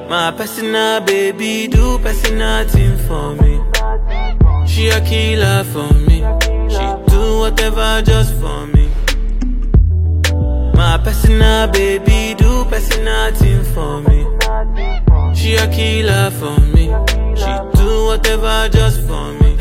My personal baby do personal thing for me. She a killer for me. She do whatever just for me. My personal baby do personal thing for me. She a killer for me. She do whatever just for me.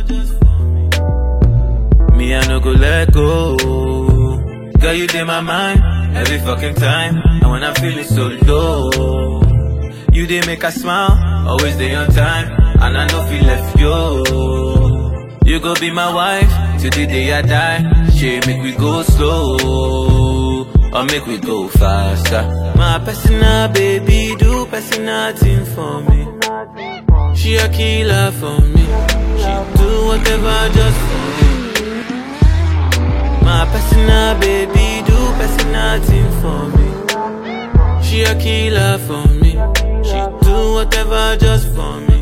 Me I no go let go. Girl, you in my mind every fucking time. And when I'm feeling so low, you dey make I smile, always dey on time. And I know feel left yo. You go be my wife till the day I die. She make we go slow, or make we go faster. My personal baby do personal thing for me. She a killer for me. She do whatever just for me. My personal baby do personal thing for me. She a killer for me. She do whatever just for me.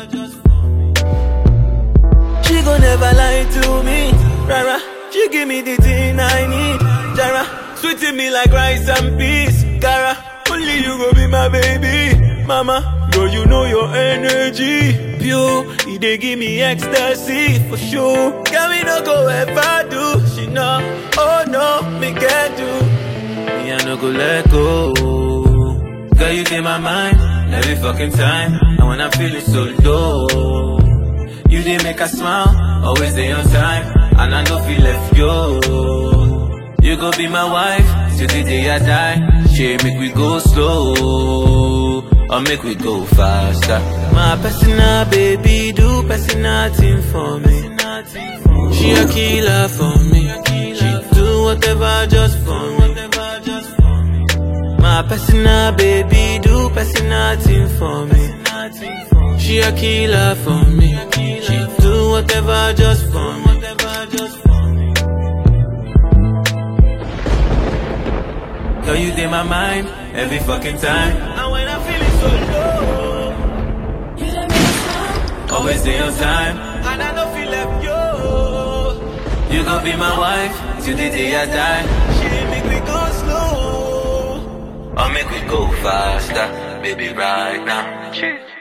She gon' never lie to me, rara. She give me the thing I need, jara. Sweeting me like rice and peas, cara. Only you go be my baby, mama. Girl, you know your energy pure. It dey give me ecstasy for sure. Girl, me no go ever do. She know, oh no, me can't do. Me I no go let go. Girl, you in my mind every fucking time. And when I'm feeling so low, you dey make I smile, always dey on time. And I know feel left yo. You go be my wife till the day I die. She make we go slow, or make we go faster. My personal baby do personal thing for me. She a killer for me. She do whatever just for me. My personal baby do personal thing for me. She a killer for me. She do whatever just for me. Girl, you in my mind every fucking time. And when I'm feeling so low, you let me smile, always stay on time. And I don't feel left yo. You gon' be my wife till the day I die. She make me go slow, or make we go faster, baby, right now. Cheers.